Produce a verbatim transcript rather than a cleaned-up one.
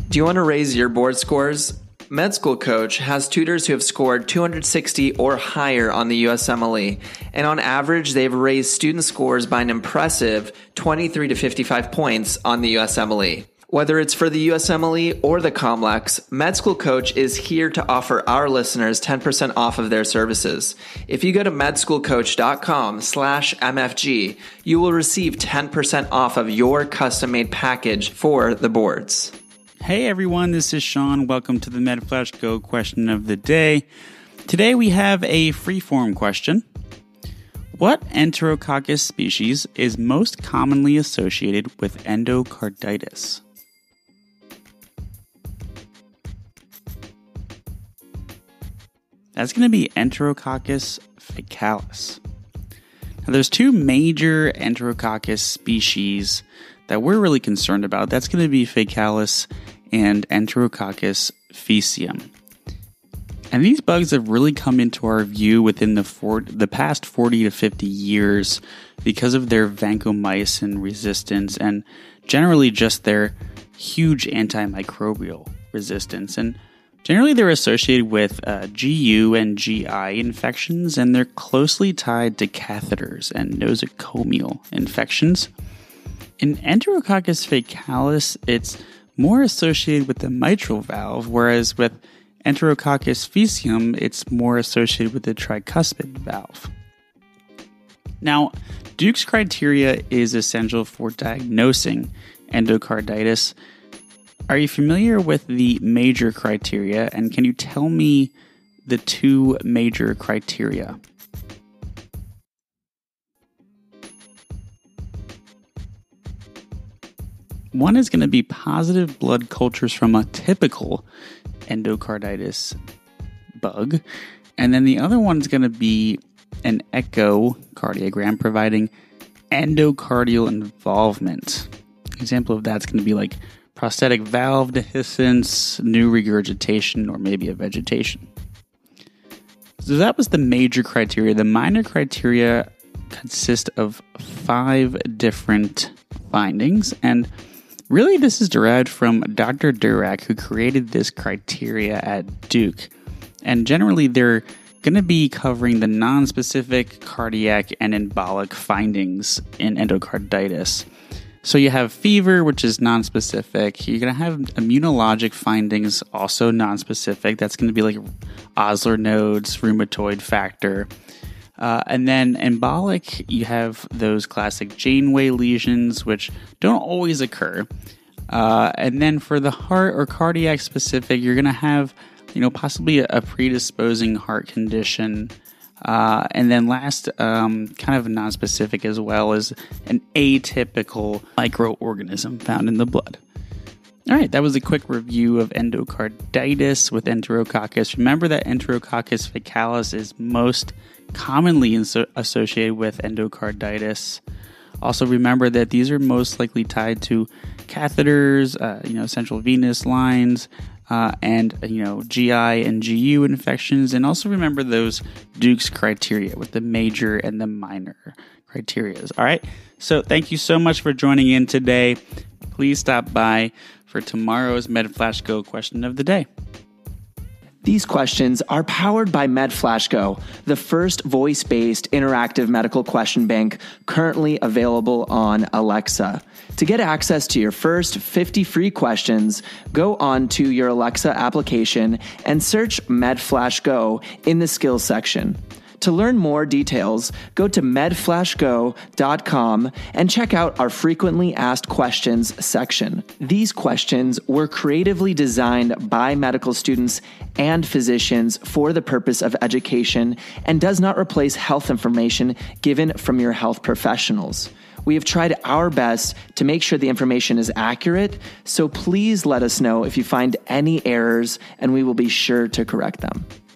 Do you want to raise your board scores? Med School Coach has tutors who have scored two hundred sixty or higher on the U S M L E, and on average, they've raised student scores by an impressive twenty-three to fifty-five points on the U S M L E. Whether it's for the U S M L E or the COMLEX, Med School Coach is here to offer our listeners ten percent off of their services. If you go to medschoolcoach.com slash MFG, you will receive ten percent off of your custom-made package for the boards. Hey everyone, this is Sean. Welcome to the MedFlash Go question of the day. Today we have a freeform question. What Enterococcus species is most commonly associated with endocarditis? That's going to be Enterococcus faecalis. Now there's two major Enterococcus species that we're really concerned about. That's going to be faecalis and Enterococcus faecium. And these bugs have really come into our view within the for, the past forty to fifty years because of their vancomycin resistance and generally just their huge antimicrobial resistance. And generally they're associated with uh, G U and G I infections, and they're closely tied to catheters and nosocomial infections. In Enterococcus faecalis, it's more associated with the mitral valve, whereas with Enterococcus faecium, it's more associated with the tricuspid valve. Now, Duke's criteria is essential for diagnosing endocarditis. Are you familiar with the major criteria, and can you tell me the two major criteria? One is going to be positive blood cultures from a typical endocarditis bug, and then the other one is going to be an echocardiogram providing endocardial involvement. An example of that's going to be like prosthetic valve dehiscence, new regurgitation, or maybe a vegetation. So that was the major criteria. The minor criteria consist of five different findings, and really, this is derived from Doctor Durack, who created this criteria at Duke. And generally, they're going to be covering the non-specific cardiac and embolic findings in endocarditis. So you have fever, which is non-specific. You're going to have immunologic findings, also non-specific. That's going to be like Osler nodes, rheumatoid factor. Uh, and then embolic, you have those classic Janeway lesions, which don't always occur. Uh, and then for the heart or cardiac specific, you're going to have, you know, possibly a, a predisposing heart condition. Uh, and then last, um, kind of non-specific as well, is an atypical microorganism found in the blood. All right, that was a quick review of endocarditis with Enterococcus. Remember that Enterococcus faecalis is most commonly inso- associated with endocarditis. Also remember that these are most likely tied to catheters, uh, you know, central venous lines, uh, and, you know, G I and G U infections. And also remember those Duke's criteria with the major and the minor criteria. All right, so thank you so much for joining in today. Please stop by for tomorrow's MedFlash Go question of the day. These questions are powered by MedFlash Go, the first voice-based interactive medical question bank currently available on Alexa. To get access to your first fifty free questions, go on to your Alexa application and search MedFlash Go in the skills section. To learn more details, go to medflash go dot com and check out our frequently asked questions section. These questions were creatively designed by medical students and physicians for the purpose of education and does not replace health information given from your health professionals. We have tried our best to make sure the information is accurate, so please let us know if you find any errors and we will be sure to correct them.